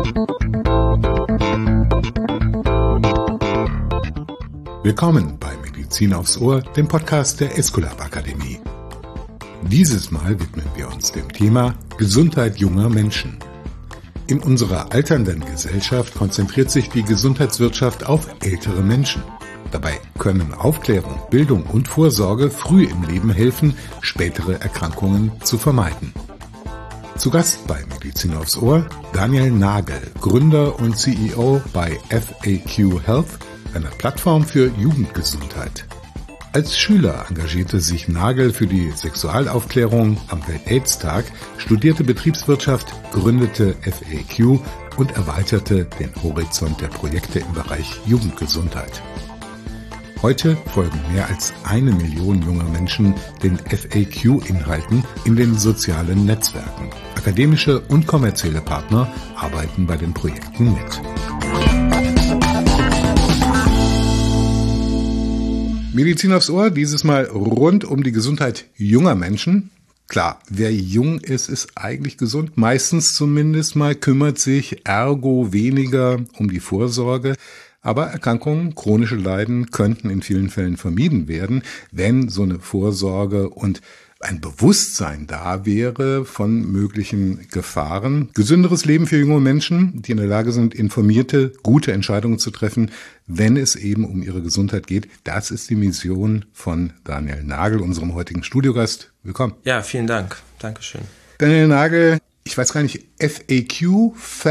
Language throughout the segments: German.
Willkommen bei Medizin aufs Ohr, dem Podcast der Esculap Akademie. Dieses Mal widmen wir uns dem Thema Gesundheit junger Menschen. In unserer alternden Gesellschaft konzentriert sich die Gesundheitswirtschaft auf ältere Menschen. Dabei können Aufklärung, Bildung und Vorsorge früh im Leben helfen, spätere Erkrankungen zu vermeiden. Zu Gast bei Medizin aufs Ohr Daniel Nagel, Gründer und CEO bei FAQ Health, einer Plattform für Jugendgesundheit. Als Schüler engagierte sich Nagel für die Sexualaufklärung am Welt-AIDS-Tag, studierte Betriebswirtschaft, gründete FAQ und erweiterte den Horizont der Projekte im Bereich Jugendgesundheit. Heute folgen mehr als 1 Million junger Menschen den FAQ-Inhalten in den sozialen Netzwerken. Akademische und kommerzielle Partner arbeiten bei den Projekten mit. Medizin aufs Ohr, dieses Mal rund um die Gesundheit junger Menschen. Klar, wer jung ist, ist eigentlich gesund. Meistens zumindest mal kümmert sich ergo weniger um die Vorsorge. Aber Erkrankungen, chronische Leiden könnten in vielen Fällen vermieden werden, wenn so eine Vorsorge und ein Bewusstsein da wäre von möglichen Gefahren. Gesünderes Leben für junge Menschen, die in der Lage sind, informierte, gute Entscheidungen zu treffen, wenn es eben um ihre Gesundheit geht. Das ist die Mission von Daniel Nagel, unserem heutigen Studiogast. Willkommen. Ja, vielen Dank. Dankeschön. Daniel Nagel, ich weiß gar nicht, FAQ,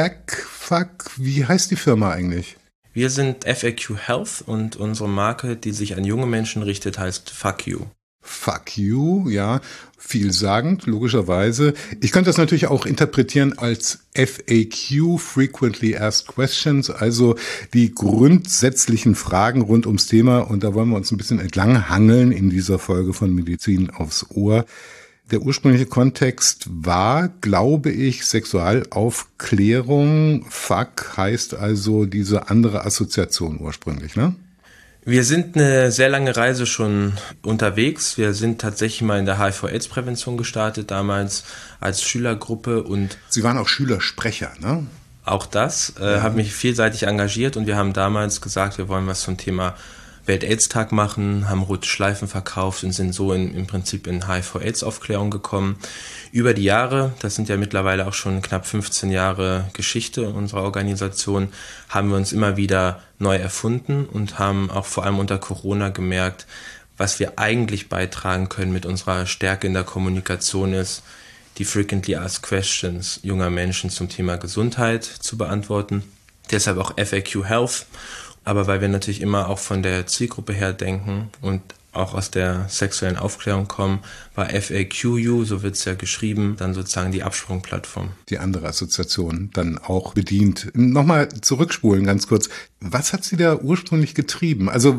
wie heißt die Firma eigentlich? Wir sind FAQ Health und unsere Marke, die sich an junge Menschen richtet, heißt Fuck You. Fuck You, ja, vielsagend, logischerweise. Ich könnte das natürlich auch interpretieren als FAQ, Frequently Asked Questions, also die grundsätzlichen Fragen rund ums Thema. Und da wollen wir uns ein bisschen entlang hangeln in dieser Folge von Medizin aufs Ohr. Der ursprüngliche Kontext war, glaube ich, Sexualaufklärung. Fuck heißt also diese andere Assoziation ursprünglich, ne? Wir sind eine sehr lange Reise schon unterwegs. Wir sind tatsächlich mal in der HIV-AIDS-Prävention gestartet, damals als Schülergruppe. Und Sie waren auch Schülersprecher, ne? Auch das, habe mich vielseitig engagiert und wir haben damals gesagt, wir wollen was zum Thema Welt-AIDS-Tag machen, haben rote Schleifen verkauft und sind so im Prinzip in HIV-AIDS-Aufklärung gekommen. Über die Jahre, das sind ja mittlerweile auch schon knapp 15 Jahre Geschichte unserer Organisation, haben wir uns immer wieder neu erfunden und haben auch vor allem unter Corona gemerkt, was wir eigentlich beitragen können mit unserer Stärke in der Kommunikation ist, die Frequently Asked Questions junger Menschen zum Thema Gesundheit zu beantworten. Deshalb auch FAQ Health. Aber weil wir natürlich immer auch von der Zielgruppe her denken und auch aus der sexuellen Aufklärung kommen, war FAQU, so wird es ja geschrieben, dann sozusagen die Absprungplattform. Die andere Assoziation dann auch bedient. Nochmal zurückspulen ganz kurz. Was hat Sie da ursprünglich getrieben? Also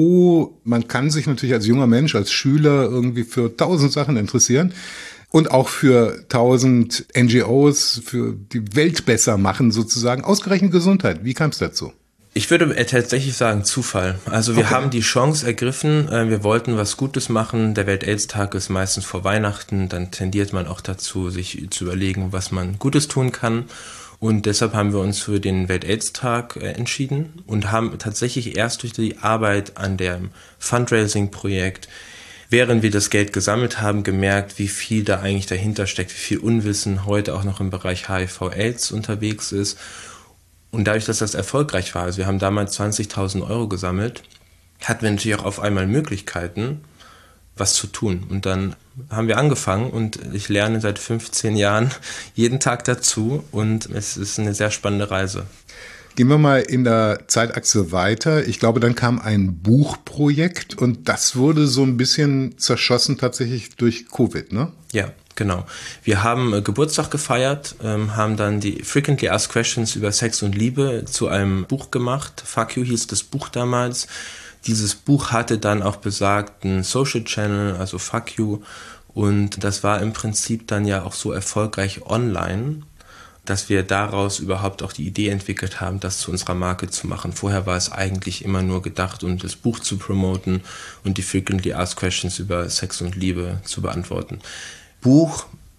man kann sich natürlich als junger Mensch, als Schüler irgendwie für 1000 Sachen interessieren. Und auch für 1000 NGOs, für die Welt besser machen sozusagen. Ausgerechnet Gesundheit. Wie kam es dazu? Ich würde tatsächlich sagen Zufall. Also wir haben die Chance ergriffen, wir wollten was Gutes machen. Der Welt-AIDS-Tag ist meistens vor Weihnachten, dann tendiert man auch dazu, sich zu überlegen, was man Gutes tun kann. Und deshalb haben wir uns für den Welt-AIDS-Tag entschieden und haben tatsächlich erst durch die Arbeit an dem Fundraising-Projekt, während wir das Geld gesammelt haben, gemerkt, wie viel da eigentlich dahinter steckt, wie viel Unwissen heute auch noch im Bereich HIV-AIDS unterwegs ist. Und dadurch, dass das erfolgreich war, also wir haben damals 20.000 Euro gesammelt, hatten wir natürlich auch auf einmal Möglichkeiten, was zu tun. Und dann haben wir angefangen und ich lerne seit 15 Jahren jeden Tag dazu und es ist eine sehr spannende Reise. Gehen wir mal in der Zeitachse weiter. Ich glaube, dann kam ein Buchprojekt und das wurde so ein bisschen zerschossen tatsächlich durch Covid, ne? Ja, genau. Wir haben Geburtstag gefeiert, haben dann die Frequently Asked Questions über Sex und Liebe zu einem Buch gemacht. Fuck You hieß das Buch damals. Dieses Buch hatte dann auch besagten Social Channel, also Fuck You. Und das war im Prinzip dann ja auch so erfolgreich online, dass wir daraus überhaupt auch die Idee entwickelt haben, das zu unserer Marke zu machen. Vorher war es eigentlich immer nur gedacht, um das Buch zu promoten und die Frequently Asked Questions über Sex und Liebe zu beantworten. Buch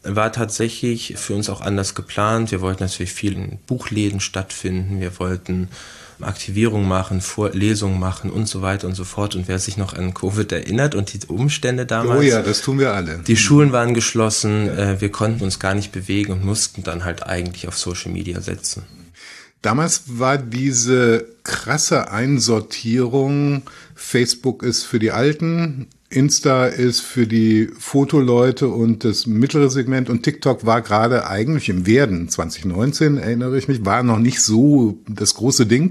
war tatsächlich für uns auch anders geplant. Wir wollten natürlich viel in Buchläden stattfinden, wir wollten Aktivierung machen, Vorlesungen machen und so weiter und so fort. Und wer sich noch an Covid erinnert und die Umstände damals. Oh ja, das tun wir alle. Die Schulen waren geschlossen, wir konnten uns gar nicht bewegen und mussten dann halt eigentlich auf Social Media setzen. Damals war diese krasse Einsortierung, Facebook ist für die Alten, Insta ist für die Fotoleute und das mittlere Segment und TikTok war gerade eigentlich im Werden. 2019, erinnere ich mich, war noch nicht so das große Ding.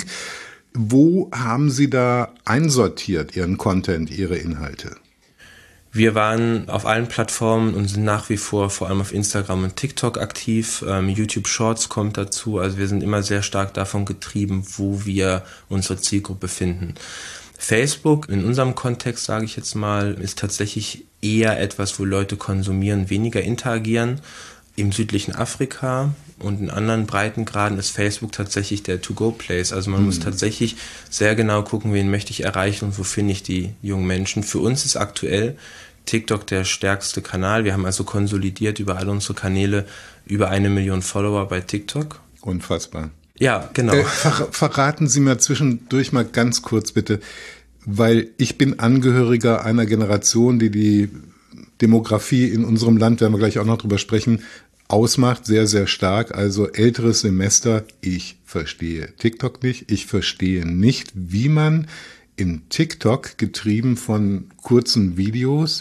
Wo haben Sie da einsortiert, Ihren Content, Ihre Inhalte? Wir waren auf allen Plattformen und sind nach wie vor allem auf Instagram und TikTok aktiv. YouTube Shorts kommt dazu. Also wir sind immer sehr stark davon getrieben, wo wir unsere Zielgruppe finden. Facebook, in unserem Kontext sage ich jetzt mal, ist tatsächlich eher etwas, wo Leute konsumieren, weniger interagieren. Im südlichen Afrika und in anderen Breitengraden ist Facebook tatsächlich der To-Go-Place. Also man muss tatsächlich sehr genau gucken, wen möchte ich erreichen und wo finde ich die jungen Menschen. Für uns ist aktuell TikTok der stärkste Kanal. Wir haben also konsolidiert über alle unsere Kanäle über 1 Million Follower bei TikTok. Unfassbar. Ja, genau. Verraten Sie mir zwischendurch mal ganz kurz bitte, weil ich bin Angehöriger einer Generation, die Demografie in unserem Land, werden wir gleich auch noch drüber sprechen, ausmacht, sehr, sehr stark. Also älteres Semester, ich verstehe TikTok nicht. Ich verstehe nicht, wie man in TikTok, getrieben von kurzen Videos,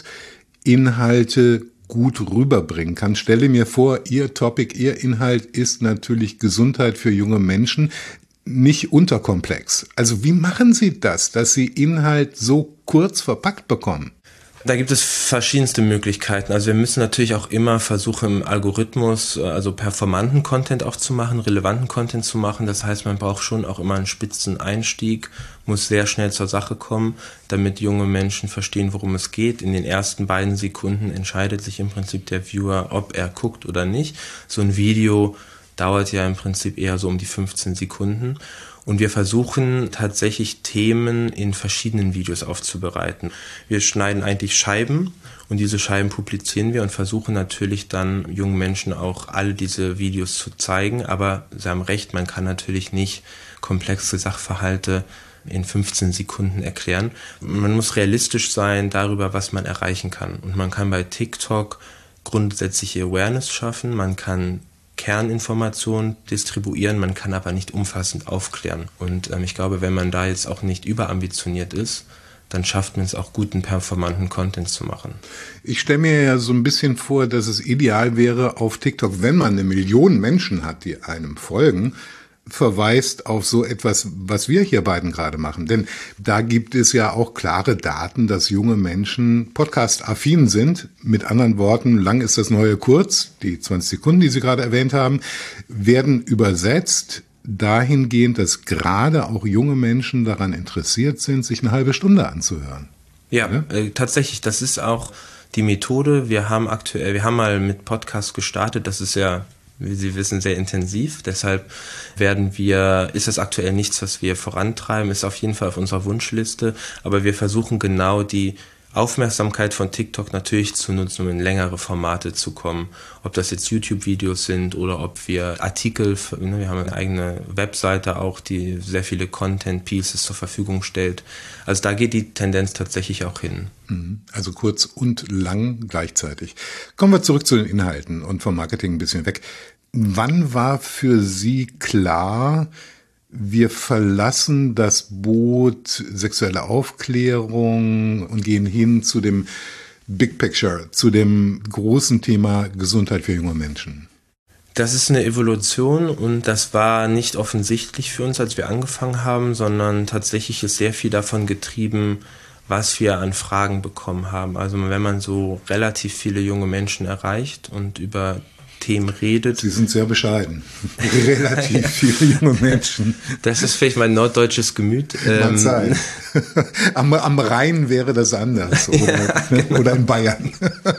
Inhalte gut rüberbringen kann. Stelle mir vor, Ihr Topic, Ihr Inhalt ist natürlich Gesundheit für junge Menschen, nicht unterkomplex. Also wie machen Sie das, dass Sie Inhalt so kurz verpackt bekommen? Da gibt es verschiedenste Möglichkeiten. Also wir müssen natürlich auch immer versuchen, im Algorithmus, also performanten Content auch zu machen, relevanten Content zu machen. Das heißt, man braucht schon auch immer einen spitzen Einstieg, muss sehr schnell zur Sache kommen, damit junge Menschen verstehen, worum es geht. In den ersten beiden Sekunden entscheidet sich im Prinzip der Viewer, ob er guckt oder nicht. So ein Video dauert ja im Prinzip eher so um die 15 Sekunden. Und wir versuchen tatsächlich Themen in verschiedenen Videos aufzubereiten. Wir schneiden eigentlich Scheiben und diese Scheiben publizieren wir und versuchen natürlich dann jungen Menschen auch alle diese Videos zu zeigen. Aber Sie haben recht, man kann natürlich nicht komplexe Sachverhalte in 15 Sekunden erklären. Man muss realistisch sein darüber, was man erreichen kann. Und man kann bei TikTok grundsätzliche Awareness schaffen, man kann Kerninformationen distribuieren, man kann aber nicht umfassend aufklären. Und ich glaube, wenn man da jetzt auch nicht überambitioniert ist, dann schafft man es auch, guten, performanten Content zu machen. Ich stelle mir ja so ein bisschen vor, dass es ideal wäre auf TikTok, wenn man 1 Million Menschen hat, die einem folgen, verweist auf so etwas, was wir hier beiden gerade machen. Denn da gibt es ja auch klare Daten, dass junge Menschen podcast-affin sind. Mit anderen Worten, lang ist das neue kurz, die 20 Sekunden, die Sie gerade erwähnt haben, werden übersetzt dahingehend, dass gerade auch junge Menschen daran interessiert sind, sich eine halbe Stunde anzuhören. Ja, tatsächlich, das ist auch die Methode. Wir haben mal mit Podcast gestartet, das ist ja, wie Sie wissen, sehr intensiv. Deshalb ist das aktuell nichts, was wir vorantreiben, ist auf jeden Fall auf unserer Wunschliste. Aber wir versuchen genau die Aufmerksamkeit von TikTok natürlich zu nutzen, um in längere Formate zu kommen. Ob das jetzt YouTube-Videos sind oder ob wir Artikel, wir haben eine eigene Webseite auch, die sehr viele Content-Pieces zur Verfügung stellt. Also da geht die Tendenz tatsächlich auch hin. Also kurz und lang gleichzeitig. Kommen wir zurück zu den Inhalten und vom Marketing ein bisschen weg. Wann war für Sie klar, wir verlassen das Boot sexuelle Aufklärung und gehen hin zu dem Big Picture, zu dem großen Thema Gesundheit für junge Menschen? Das ist eine Evolution und das war nicht offensichtlich für uns, als wir angefangen haben, sondern tatsächlich ist sehr viel davon getrieben, was wir an Fragen bekommen haben. Also wenn man so relativ viele junge Menschen erreicht und über Themen redet. Sie sind sehr bescheiden. Relativ viele junge Menschen. Das ist vielleicht mein norddeutsches Gemüt. Mag sein. Am Rhein wäre das anders. Oder in Bayern.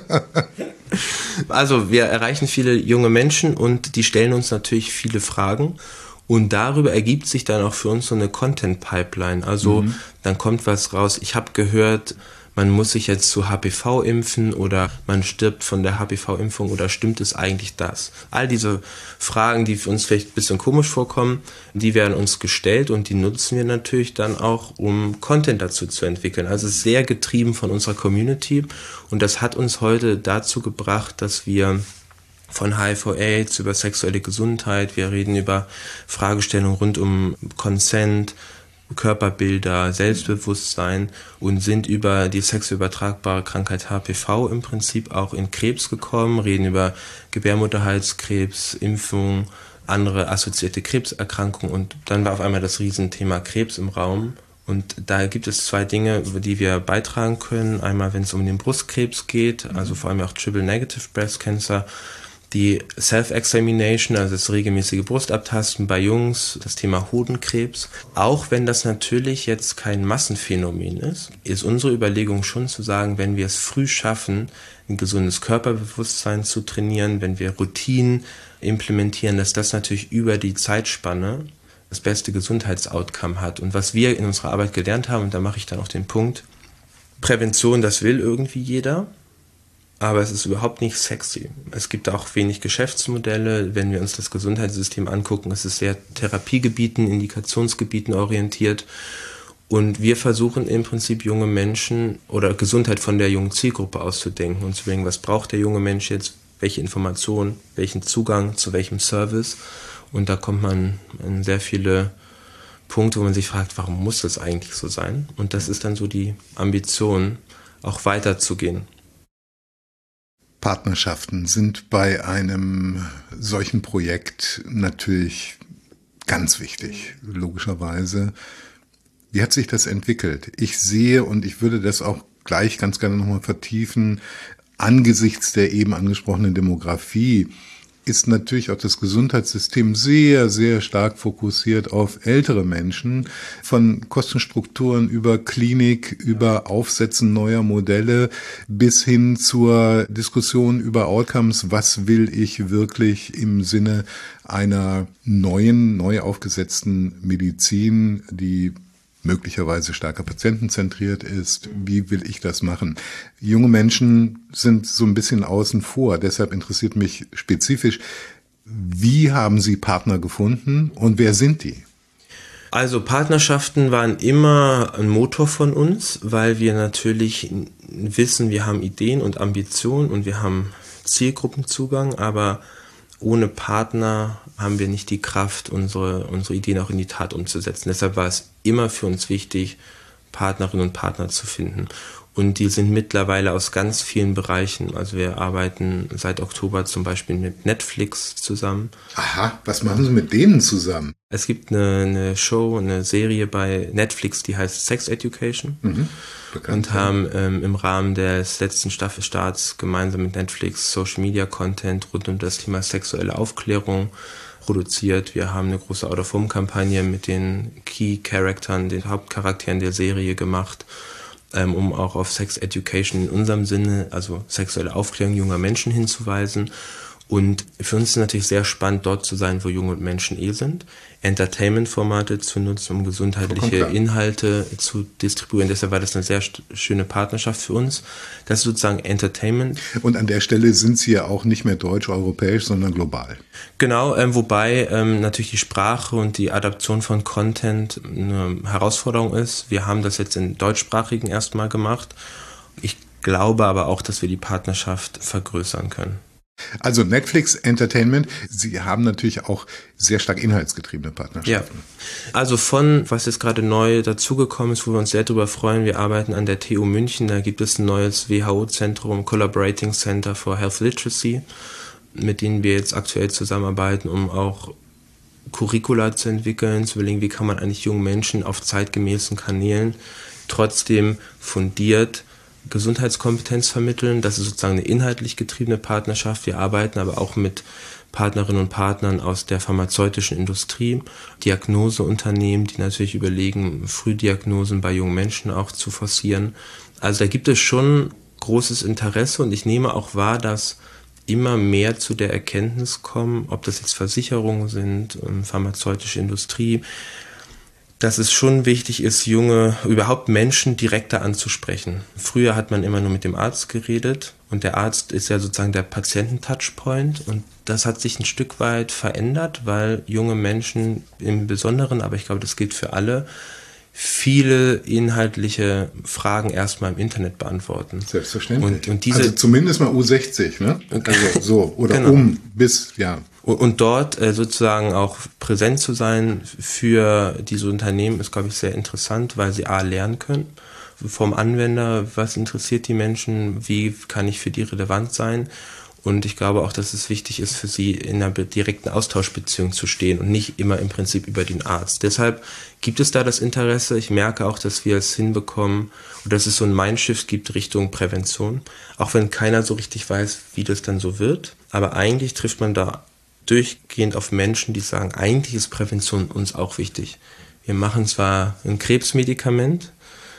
Also wir erreichen viele junge Menschen und die stellen uns natürlich viele Fragen. Und darüber ergibt sich dann auch für uns so eine Content-Pipeline. Also dann kommt was raus. Ich habe gehört, man muss sich jetzt zu HPV impfen oder man stirbt von der HPV-Impfung oder stimmt es eigentlich das? All diese Fragen, die für uns vielleicht ein bisschen komisch vorkommen, die werden uns gestellt und die nutzen wir natürlich dann auch, um Content dazu zu entwickeln. Also sehr getrieben von unserer Community und das hat uns heute dazu gebracht, dass wir von HIV/AIDS über sexuelle Gesundheit, wir reden über Fragestellungen rund um Consent, Körperbilder, Selbstbewusstsein und sind über die sexuell übertragbare Krankheit HPV im Prinzip auch in Krebs gekommen, reden über Gebärmutterhalskrebs, Impfung, andere assoziierte Krebserkrankungen und dann war auf einmal das Riesenthema Krebs im Raum. Und da gibt es 2 Dinge, über die wir beitragen können. Einmal, wenn es um den Brustkrebs geht, also vor allem auch Triple-Negative Breast Cancer, die Self-Examination, also das regelmäßige Brustabtasten bei Jungs, das Thema Hodenkrebs. Auch wenn das natürlich jetzt kein Massenphänomen ist unsere Überlegung schon zu sagen, wenn wir es früh schaffen, ein gesundes Körperbewusstsein zu trainieren, wenn wir Routinen implementieren, dass das natürlich über die Zeitspanne das beste Gesundheitsoutcome hat. Und was wir in unserer Arbeit gelernt haben, und da mache ich dann auch den Punkt, Prävention, das will irgendwie jeder. Aber es ist überhaupt nicht sexy. Es gibt auch wenig Geschäftsmodelle. Wenn wir uns das Gesundheitssystem angucken, ist es sehr Therapiegebieten, Indikationsgebieten orientiert. Und wir versuchen im Prinzip junge Menschen oder Gesundheit von der jungen Zielgruppe auszudenken und zu denken, was braucht der junge Mensch jetzt, welche Informationen, welchen Zugang zu welchem Service. Und da kommt man in sehr viele Punkte, wo man sich fragt, warum muss das eigentlich so sein? Und das ist dann so die Ambition, auch weiterzugehen. Partnerschaften sind bei einem solchen Projekt natürlich ganz wichtig, logischerweise. Wie hat sich das entwickelt? Ich sehe, und ich würde das auch gleich ganz gerne nochmal vertiefen, angesichts der eben angesprochenen Demografie ist natürlich auch das Gesundheitssystem sehr, sehr stark fokussiert auf ältere Menschen, von Kostenstrukturen über Klinik, über Aufsetzen neuer Modelle bis hin zur Diskussion über Outcomes. Was will ich wirklich im Sinne einer neu aufgesetzten Medizin, die möglicherweise stärker patientenzentriert ist. Wie will ich das machen? Junge Menschen sind so ein bisschen außen vor. Deshalb interessiert mich spezifisch, wie haben Sie Partner gefunden und wer sind die? Also Partnerschaften waren immer ein Motor von uns, weil wir natürlich wissen, wir haben Ideen und Ambitionen und wir haben Zielgruppenzugang, aber ohne Partner haben wir nicht die Kraft, unsere Ideen auch in die Tat umzusetzen. Deshalb war es immer für uns wichtig, Partnerinnen und Partner zu finden. Und die sind mittlerweile aus ganz vielen Bereichen. Also wir arbeiten seit Oktober zum Beispiel mit Netflix zusammen. Aha, was machen Sie mit denen zusammen? Es gibt eine Show, eine Serie bei Netflix, die heißt Sex Education. Und haben im Rahmen des letzten Staffelstarts gemeinsam mit Netflix Social Media Content rund um das Thema sexuelle Aufklärung produziert. Wir haben eine große Out-of-Home-Kampagne mit den Key-Charaktern, den Hauptcharakteren der Serie gemacht, um auch auf Sex Education in unserem Sinne, also sexuelle Aufklärung junger Menschen hinzuweisen. Und für uns ist es natürlich sehr spannend, dort zu sein, wo junge Menschen sind, Entertainment-Formate zu nutzen, um gesundheitliche Inhalte zu distribuieren. Deshalb war das eine sehr schöne Partnerschaft für uns. Das ist sozusagen Entertainment. Und an der Stelle sind Sie ja auch nicht mehr deutsch-europäisch, sondern global. Genau, wobei natürlich die Sprache und die Adaption von Content eine Herausforderung ist. Wir haben das jetzt in deutschsprachigen erstmal gemacht. Ich glaube aber auch, dass wir die Partnerschaft vergrößern können. Also Netflix Entertainment, Sie haben natürlich auch sehr stark inhaltsgetriebene Partnerschaften. Ja, also von, was jetzt gerade neu dazugekommen ist, wo wir uns sehr darüber freuen, wir arbeiten an der TU München, da gibt es ein neues WHO-Zentrum, Collaborating Center for Health Literacy, mit denen wir jetzt aktuell zusammenarbeiten, um auch Curricula zu entwickeln, zu überlegen, wie kann man eigentlich jungen Menschen auf zeitgemäßen Kanälen trotzdem fundiert Gesundheitskompetenz vermitteln. Das ist sozusagen eine inhaltlich getriebene Partnerschaft. Wir arbeiten aber auch mit Partnerinnen und Partnern aus der pharmazeutischen Industrie, Diagnoseunternehmen, die natürlich überlegen, Frühdiagnosen bei jungen Menschen auch zu forcieren. Also da gibt es schon großes Interesse und ich nehme auch wahr, dass immer mehr zu der Erkenntnis kommen, ob das jetzt Versicherungen sind, pharmazeutische Industrie, dass es schon wichtig ist, überhaupt Menschen direkter anzusprechen. Früher hat man immer nur mit dem Arzt geredet und der Arzt ist ja sozusagen der Patienten-Touchpoint und das hat sich ein Stück weit verändert, weil junge Menschen im Besonderen, aber ich glaube, das gilt für alle, viele inhaltliche Fragen erstmal im Internet beantworten. Selbstverständlich. Und diese, also zumindest mal U60, ne? Also so, oder genau. Ja. Und dort sozusagen auch präsent zu sein für diese Unternehmen ist, glaube ich, sehr interessant, weil sie lernen können vom Anwender, was interessiert die Menschen, wie kann ich für die relevant sein. Und ich glaube auch, dass es wichtig ist, für sie in einer direkten Austauschbeziehung zu stehen und nicht immer im Prinzip über den Arzt. Deshalb gibt es da das Interesse. Ich merke auch, dass wir es hinbekommen oder dass es so ein Mindshift gibt Richtung Prävention. Auch wenn keiner so richtig weiß, wie das dann so wird. Aber eigentlich trifft man da durchgehend auf Menschen, die sagen, eigentlich ist Prävention uns auch wichtig. Wir machen zwar ein Krebsmedikament,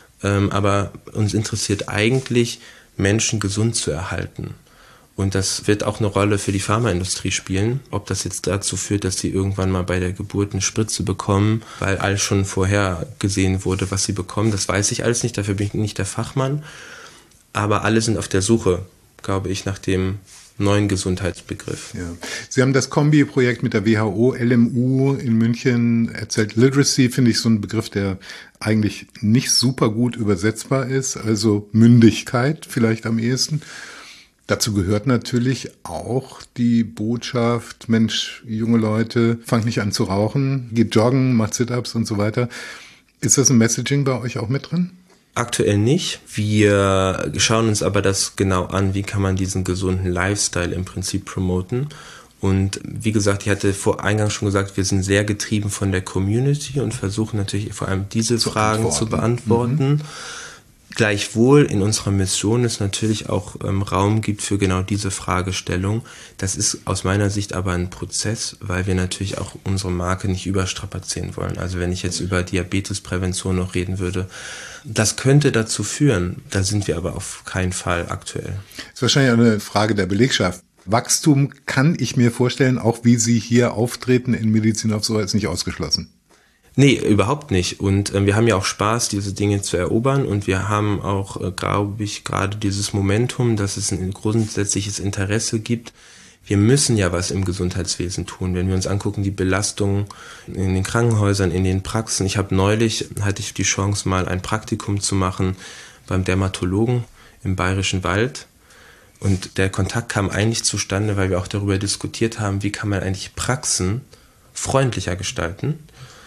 aber uns interessiert eigentlich, Menschen gesund zu erhalten. Und das wird auch eine Rolle für die Pharmaindustrie spielen, ob das jetzt dazu führt, dass sie irgendwann mal bei der Geburt eine Spritze bekommen, weil alles schon vorher gesehen wurde, was sie bekommen. Das weiß ich alles nicht, dafür bin ich nicht der Fachmann. Aber alle sind auf der Suche, glaube ich, nach dem neuen Gesundheitsbegriff. Ja. Sie haben das Kombi-Projekt mit der WHO, LMU in München erzählt. Literacy finde ich so ein Begriff, der eigentlich nicht super gut übersetzbar ist, also Mündigkeit vielleicht am ehesten. Dazu gehört natürlich auch die Botschaft, Mensch, junge Leute, fangt nicht an zu rauchen, geht joggen, macht Sit-Ups und so weiter. Ist das ein Messaging bei euch auch mit drin? Aktuell nicht. Wir schauen uns aber das genau an, wie kann man diesen gesunden Lifestyle im Prinzip promoten. Und wie gesagt, ich hatte eingangs schon gesagt, wir sind sehr getrieben von der Community und versuchen natürlich vor allem diese Fragen zu beantworten. Mhm. Gleichwohl in unserer Mission es natürlich auch Raum gibt für genau diese Fragestellung. Das ist aus meiner Sicht aber ein Prozess, weil wir natürlich auch unsere Marke nicht überstrapazieren wollen. Also wenn ich jetzt über Diabetesprävention noch reden würde, das könnte dazu führen. Da sind wir aber auf keinen Fall aktuell. Das ist wahrscheinlich eine Frage der Belegschaft. Wachstum kann ich mir vorstellen, auch wie Sie hier auftreten in Medizin aufs Ohr, ist nicht ausgeschlossen. Nee, überhaupt nicht. Und wir haben ja auch Spaß, diese Dinge zu erobern. Und wir haben auch, glaube ich, gerade dieses Momentum, dass es ein grundsätzliches Interesse gibt. Wir müssen ja was im Gesundheitswesen tun. Wenn wir uns angucken, die Belastungen in den Krankenhäusern, in den Praxen. Hatte ich die Chance, mal ein Praktikum zu machen beim Dermatologen im Bayerischen Wald. Und der Kontakt kam eigentlich zustande, weil wir auch darüber diskutiert haben, wie kann man eigentlich Praxen freundlicher gestalten.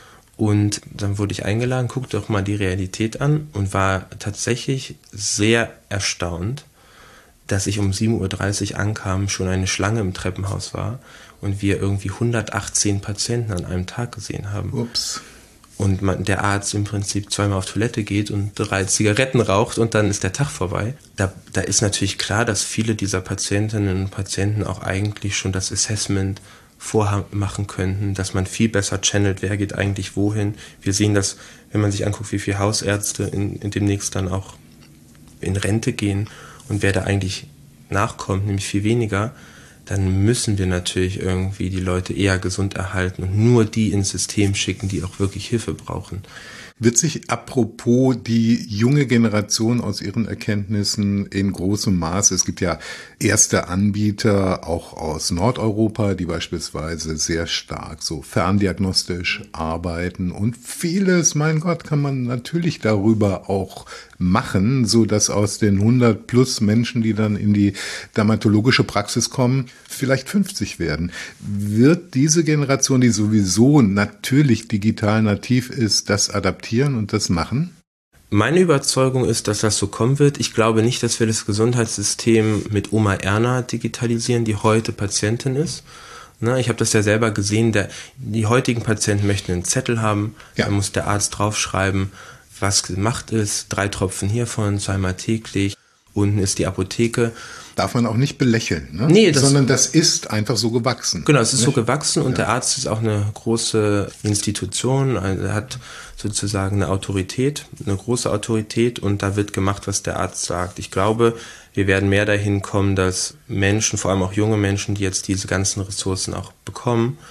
Und dann wurde ich eingeladen, guckte doch mal die Realität an und war tatsächlich sehr erstaunt, dass ich um 7.30 Uhr ankam, schon eine Schlange im Treppenhaus war und wir irgendwie 118 Patienten an einem Tag gesehen haben. Ups. Und der Arzt im Prinzip zweimal auf Toilette geht und 3 Zigaretten raucht und dann ist der Tag vorbei. Da ist natürlich klar, dass viele dieser Patientinnen und Patienten auch eigentlich schon das Assessment vormachen könnten, dass man viel besser channelt, wer geht eigentlich wohin. Wir sehen das, wenn man sich anguckt, wie viele Hausärzte in demnächst dann auch in Rente gehen und wer da eigentlich nachkommt, nämlich viel weniger, dann müssen wir natürlich irgendwie die Leute eher gesund erhalten und nur die ins System schicken, die auch wirklich Hilfe brauchen. Wird sich apropos die junge Generation aus ihren Erkenntnissen in großem Maße, es gibt ja erste Anbieter auch aus Nordeuropa, die beispielsweise sehr stark so ferndiagnostisch arbeiten und vieles, mein Gott, kann man natürlich darüber auch machen, so dass aus den 100 plus Menschen, die dann in die dermatologische Praxis kommen, vielleicht 50 werden. Wird diese Generation, die sowieso natürlich digital nativ ist, das adaptieren und das machen? Meine Überzeugung ist, dass das so kommen wird. Ich glaube nicht, dass wir das Gesundheitssystem mit Oma Erna digitalisieren, die heute Patientin ist. Ich habe das ja selber gesehen, die heutigen Patienten möchten einen Zettel haben, ja. Da muss der Arzt draufschreiben, was gemacht ist, 3 Tropfen hiervon, 2-mal täglich, unten ist die Apotheke. Darf man auch nicht belächeln, ne? Nee, sondern das ist einfach so gewachsen. Genau, es ist so gewachsen und der Arzt ist auch eine große Institution, also er hat sozusagen eine große Autorität und da wird gemacht, was der Arzt sagt. Ich glaube, wir werden mehr dahin kommen, dass Menschen, vor allem auch junge Menschen, die jetzt diese ganzen Ressourcen auch bekommen,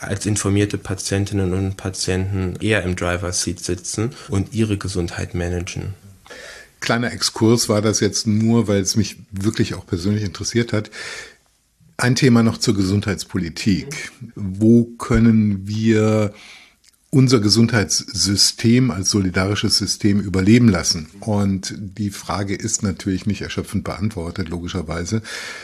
als informierte Patientinnen und Patienten eher im Driver's Seat sitzen und ihre Gesundheit managen. Kleiner Exkurs war das jetzt nur, weil es mich wirklich auch persönlich interessiert hat. Ein Thema noch zur Gesundheitspolitik. Wo können wir unser Gesundheitssystem als solidarisches System überleben lassen? Und die Frage ist natürlich nicht erschöpfend beantwortet, logischerweise.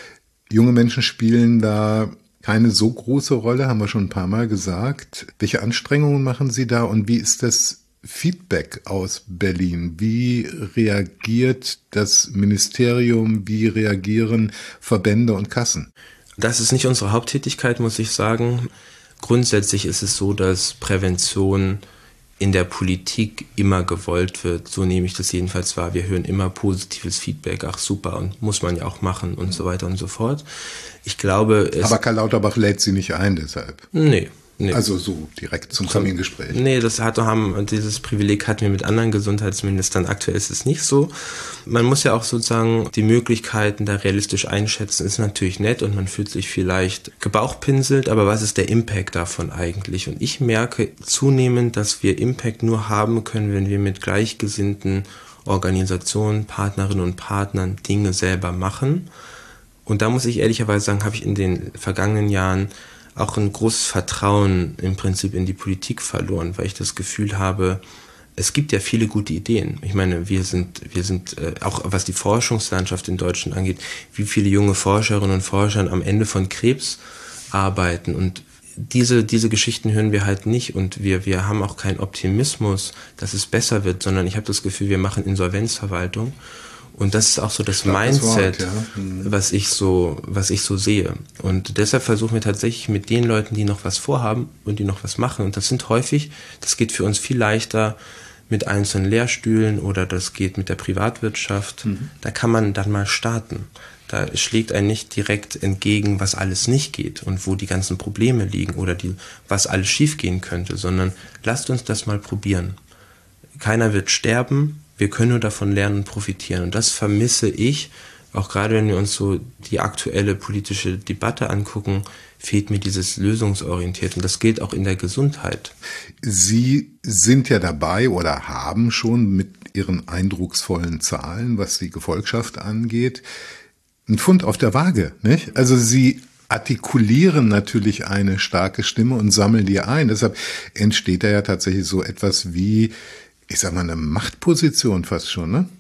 Junge Menschen spielen da keine so große Rolle, haben wir schon ein paar Mal gesagt. Welche Anstrengungen machen Sie da und wie ist das Feedback aus Berlin? Wie reagiert das Ministerium? Wie reagieren Verbände und Kassen? Das ist nicht unsere Haupttätigkeit, muss ich sagen. Grundsätzlich ist es so, dass Prävention in der Politik immer gewollt wird. So nehme ich das jedenfalls wahr. Wir hören immer positives Feedback. Ach super, und muss man ja auch machen und so weiter und so fort. Ich glaube, aber Karl Lauterbach lädt Sie nicht ein deshalb? Nee. Also so direkt zum Kamingespräch. Nee, dieses Privileg hatten wir mit anderen Gesundheitsministern. Aktuell ist es nicht so. Man muss ja auch sozusagen die Möglichkeiten da realistisch einschätzen. Ist natürlich nett und man fühlt sich vielleicht gebauchpinselt, aber was ist der Impact davon eigentlich? Und ich merke zunehmend, dass wir Impact nur haben können, wenn wir mit gleichgesinnten Organisationen, Partnerinnen und Partnern Dinge selber machen. Und da muss ich ehrlicherweise sagen, habe ich in den vergangenen Jahren auch ein großes Vertrauen im Prinzip in die Politik verloren, weil ich das Gefühl habe, es gibt ja viele gute Ideen. Ich meine, wir sind auch was die Forschungslandschaft in Deutschland angeht, wie viele junge Forscherinnen und Forscher am Ende von Krebs arbeiten und diese Geschichten hören wir halt nicht und wir haben auch keinen Optimismus, dass es besser wird, sondern ich habe das Gefühl, wir machen Insolvenzverwaltung. Und das ist auch so das Mindset, was ich so sehe. Und deshalb versuchen wir tatsächlich mit den Leuten, die noch was vorhaben und die noch was machen. Und das sind häufig, das geht für uns viel leichter mit einzelnen Lehrstühlen oder das geht mit der Privatwirtschaft. Da kann man dann mal starten. Da schlägt einem nicht direkt entgegen, was alles nicht geht und wo die ganzen Probleme liegen oder was alles schiefgehen könnte, sondern lasst uns das mal probieren. Keiner wird sterben. Wir können nur davon lernen und profitieren. Und das vermisse ich, auch gerade wenn wir uns so die aktuelle politische Debatte angucken, fehlt mir dieses lösungsorientiert. Und das gilt auch in der Gesundheit. Sie sind ja dabei oder haben schon mit Ihren eindrucksvollen Zahlen, was die Gefolgschaft angeht, ein Pfund auf der Waage, nicht? Also Sie artikulieren natürlich eine starke Stimme und sammeln die ein. Deshalb entsteht da ja tatsächlich so etwas wie, ich sag mal, eine Machtposition fast schon, ne?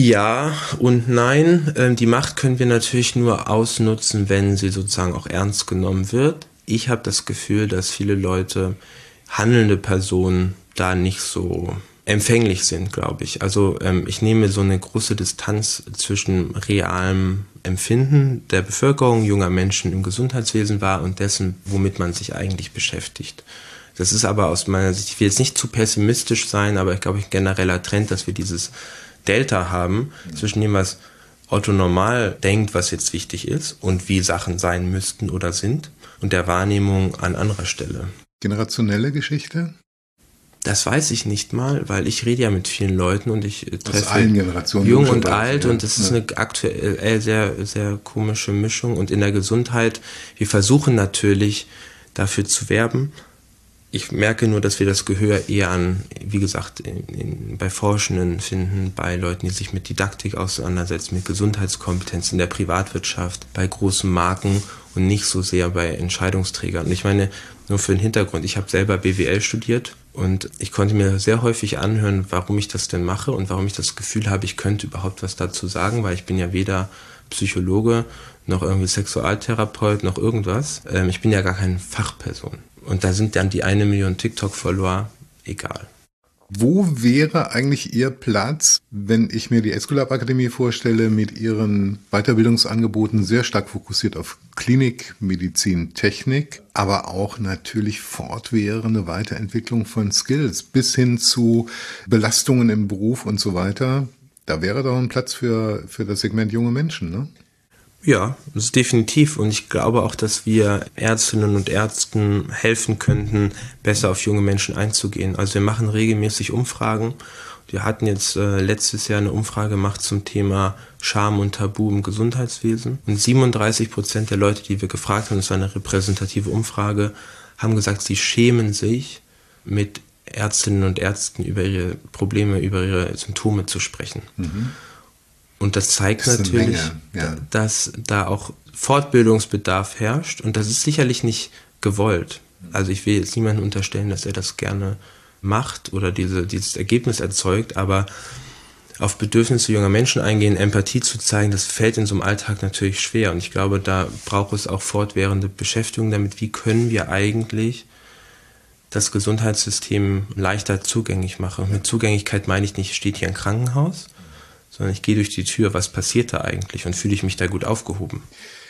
Ja und nein. Die Macht können wir natürlich nur ausnutzen, wenn sie sozusagen auch ernst genommen wird. Ich habe das Gefühl, dass viele Leute, handelnde Personen, da nicht so empfänglich sind, glaube ich. Also ich nehme so eine große Distanz zwischen realem Empfinden der Bevölkerung, junger Menschen im Gesundheitswesen wahr und dessen, womit man sich eigentlich beschäftigt. Das ist aber aus meiner Sicht, ich will jetzt nicht zu pessimistisch sein, aber ich glaube, ein genereller Trend, dass wir dieses Delta haben zwischen dem, was Otto normal denkt, was jetzt wichtig ist und wie Sachen sein müssten oder sind und der Wahrnehmung an anderer Stelle. Generationelle Geschichte? Das weiß ich nicht mal, weil ich rede ja mit vielen Leuten und ich treffe allen Generationen, jung und alt und das ist eine aktuell sehr, sehr komische Mischung und in der Gesundheit, wir versuchen natürlich dafür zu werben. Ich merke nur, dass wir das Gehör eher an, wie gesagt, bei Forschenden finden, bei Leuten, die sich mit Didaktik auseinandersetzen, mit Gesundheitskompetenz in der Privatwirtschaft, bei großen Marken und nicht so sehr bei Entscheidungsträgern. Und ich meine, nur für den Hintergrund, ich habe selber BWL studiert und ich konnte mir sehr häufig anhören, warum ich das denn mache und warum ich das Gefühl habe, ich könnte überhaupt was dazu sagen, weil ich bin ja weder Psychologe noch irgendwie Sexualtherapeut noch irgendwas. Ich bin ja gar keine Fachperson. Und da sind dann die 1 Million TikTok-Follower egal. Wo wäre eigentlich Ihr Platz, wenn ich mir die Esculap Akademie vorstelle, mit ihren Weiterbildungsangeboten sehr stark fokussiert auf Klinik, Medizin, Technik, aber auch natürlich fortwährende Weiterentwicklung von Skills bis hin zu Belastungen im Beruf und so weiter. Da wäre doch ein Platz für das Segment junge Menschen, ne? Ja, das ist definitiv. Und ich glaube auch, dass wir Ärztinnen und Ärzten helfen könnten, besser auf junge Menschen einzugehen. Also wir machen regelmäßig Umfragen. Wir hatten jetzt letztes Jahr eine Umfrage gemacht zum Thema Scham und Tabu im Gesundheitswesen. Und 37% der Leute, die wir gefragt haben, das war eine repräsentative Umfrage, haben gesagt, sie schämen sich, mit Ärztinnen und Ärzten über ihre Probleme, über ihre Symptome zu sprechen. Und das zeigt natürlich, dass da auch Fortbildungsbedarf herrscht und das ist sicherlich nicht gewollt. Also ich will jetzt niemandem unterstellen, dass er das gerne macht oder dieses Ergebnis erzeugt, aber auf Bedürfnisse junger Menschen eingehen, Empathie zu zeigen, das fällt in so einem Alltag natürlich schwer. Und ich glaube, da braucht es auch fortwährende Beschäftigung damit, wie können wir eigentlich das Gesundheitssystem leichter zugänglich machen. Mit Zugänglichkeit meine ich nicht, steht hier ein Krankenhaus, sondern ich gehe durch die Tür, was passiert da eigentlich und fühle ich mich da gut aufgehoben.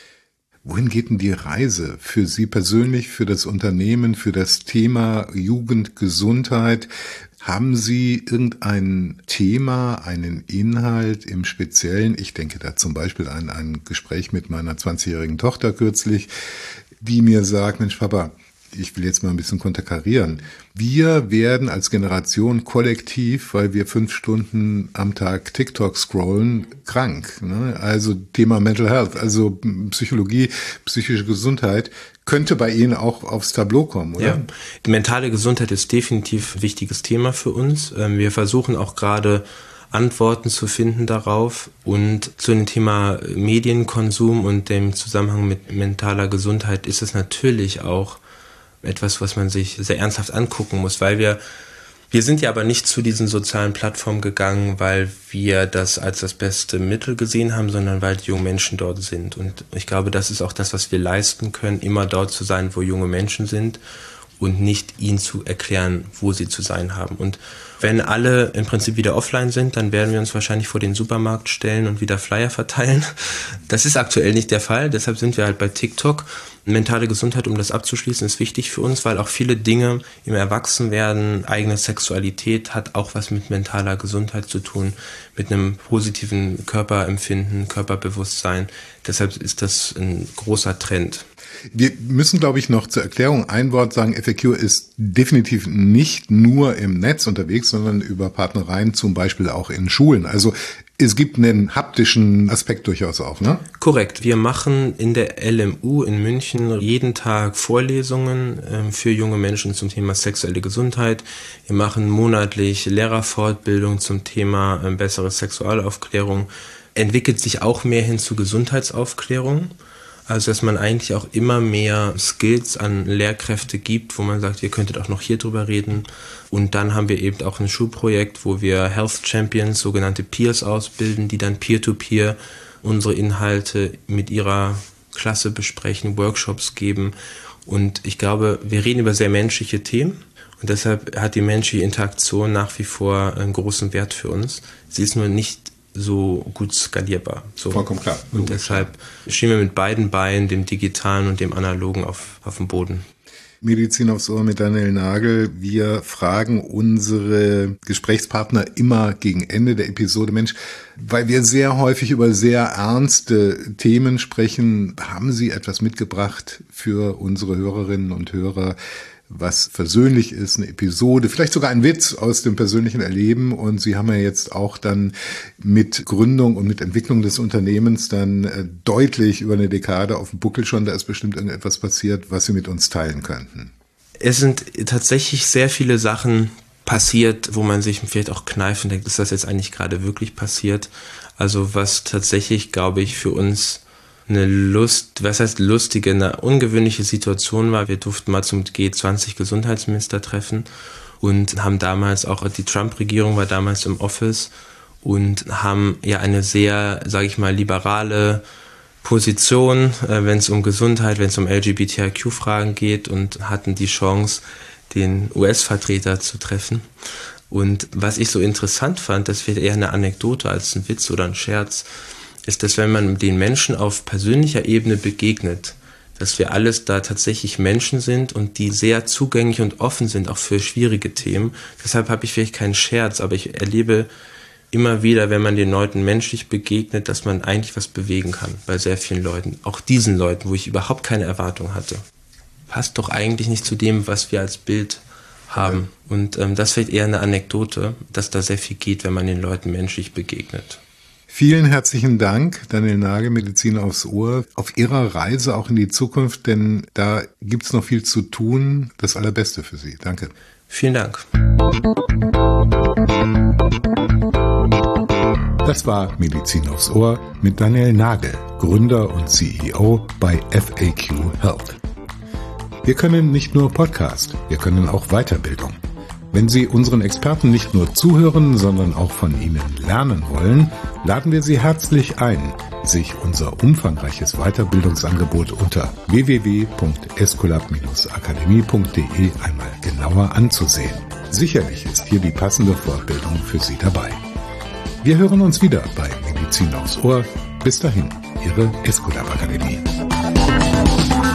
Wohin geht denn die Reise für Sie persönlich, für das Unternehmen, für das Thema Jugendgesundheit? Haben Sie irgendein Thema, einen Inhalt im Speziellen? Ich denke da zum Beispiel an ein Gespräch mit meiner 20-jährigen Tochter kürzlich, die mir sagt, Mensch Papa, ich will jetzt mal ein bisschen konterkarieren. Wir werden als Generation kollektiv, weil wir 5 Stunden am Tag TikTok scrollen, krank. Ne? Also Thema Mental Health, also Psychologie, psychische Gesundheit, könnte bei Ihnen auch aufs Tableau kommen, oder? Ja, die mentale Gesundheit ist definitiv ein wichtiges Thema für uns. Wir versuchen auch gerade Antworten zu finden darauf und zu dem Thema Medienkonsum und dem Zusammenhang mit mentaler Gesundheit ist es natürlich auch etwas, was man sich sehr ernsthaft angucken muss, weil wir sind ja aber nicht zu diesen sozialen Plattformen gegangen, weil wir das als das beste Mittel gesehen haben, sondern weil die jungen Menschen dort sind. Und ich glaube, das ist auch das, was wir leisten können, immer dort zu sein, wo junge Menschen sind und nicht ihnen zu erklären, wo sie zu sein haben. Und wenn alle im Prinzip wieder offline sind, dann werden wir uns wahrscheinlich vor den Supermarkt stellen und wieder Flyer verteilen. Das ist aktuell nicht der Fall, deshalb sind wir halt bei TikTok. Mentale Gesundheit, um das abzuschließen, ist wichtig für uns, weil auch viele Dinge im Erwachsenwerden, eigene Sexualität hat auch was mit mentaler Gesundheit zu tun, mit einem positiven Körperempfinden, Körperbewusstsein. Deshalb ist das ein großer Trend. Wir müssen, glaube ich, noch zur Erklärung ein Wort sagen. FAQ ist definitiv nicht nur im Netz unterwegs, sondern über Partnereien zum Beispiel auch in Schulen. Also es gibt einen haptischen Aspekt durchaus auch, ne? Korrekt. Wir machen in der LMU in München jeden Tag Vorlesungen für junge Menschen zum Thema sexuelle Gesundheit. Wir machen monatlich Lehrerfortbildung zum Thema bessere Sexualaufklärung. Entwickelt sich auch mehr hin zu Gesundheitsaufklärung. Also dass man eigentlich auch immer mehr Skills an Lehrkräfte gibt, wo man sagt, ihr könntet auch noch hier drüber reden. Und dann haben wir eben auch ein Schulprojekt, wo wir Health Champions, sogenannte Peers ausbilden, die dann Peer-to-Peer unsere Inhalte mit ihrer Klasse besprechen, Workshops geben. Und ich glaube, wir reden über sehr menschliche Themen. Und deshalb hat die menschliche Interaktion nach wie vor einen großen Wert für uns. Sie ist nur nicht so gut skalierbar. So. Vollkommen klar. Und deshalb stehen wir mit beiden Beinen, dem Digitalen und dem Analogen, auf dem Boden. Medizin aufs Ohr mit Daniel Nagel. Wir fragen unsere Gesprächspartner immer gegen Ende der Episode, Mensch, weil wir sehr häufig über sehr ernste Themen sprechen, haben Sie etwas mitgebracht für unsere Hörerinnen und Hörer, was versöhnlich ist, eine Episode, vielleicht sogar ein Witz aus dem persönlichen Erleben. Und Sie haben ja jetzt auch dann mit Gründung und mit Entwicklung des Unternehmens dann deutlich über eine Dekade auf dem Buckel schon. Da ist bestimmt irgendetwas passiert, was Sie mit uns teilen könnten. Es sind tatsächlich sehr viele Sachen passiert, wo man sich vielleicht auch kneifen denkt, ist das jetzt eigentlich gerade wirklich passiert? Also was tatsächlich, glaube ich, für uns eine ungewöhnliche Situation war. Wir durften mal zum G20-Gesundheitsminister treffen und haben damals auch, die Trump-Regierung war damals im Office und haben ja eine sehr, sage ich mal, liberale Position, wenn es um Gesundheit, wenn es um LGBTIQ-Fragen geht und hatten die Chance, den US-Vertreter zu treffen. Und was ich so interessant fand, das wird eher eine Anekdote als ein Witz oder ein Scherz, ist, dass wenn man den Menschen auf persönlicher Ebene begegnet, dass wir alles da tatsächlich Menschen sind und die sehr zugänglich und offen sind, auch für schwierige Themen. Deshalb habe ich vielleicht keinen Scherz, aber ich erlebe immer wieder, wenn man den Leuten menschlich begegnet, dass man eigentlich was bewegen kann bei sehr vielen Leuten. Auch diesen Leuten, wo ich überhaupt keine Erwartung hatte. Passt doch eigentlich nicht zu dem, was wir als Bild haben. Und das ist vielleicht eher eine Anekdote, dass da sehr viel geht, wenn man den Leuten menschlich begegnet. Vielen herzlichen Dank, Daniel Nagel, Medizin aufs Ohr, auf Ihrer Reise auch in die Zukunft, denn da gibt's noch viel zu tun. Das Allerbeste für Sie. Danke. Vielen Dank. Das war Medizin aufs Ohr mit Daniel Nagel, Gründer und CEO bei FAQ Health. Wir können nicht nur Podcast, wir können auch Weiterbildung. Wenn Sie unseren Experten nicht nur zuhören, sondern auch von ihnen lernen wollen, laden wir Sie herzlich ein, sich unser umfangreiches Weiterbildungsangebot unter www.escolab-akademie.de einmal genauer anzusehen. Sicherlich ist hier die passende Fortbildung für Sie dabei. Wir hören uns wieder bei Medizin aufs Ohr. Bis dahin, Ihre Escolab Akademie.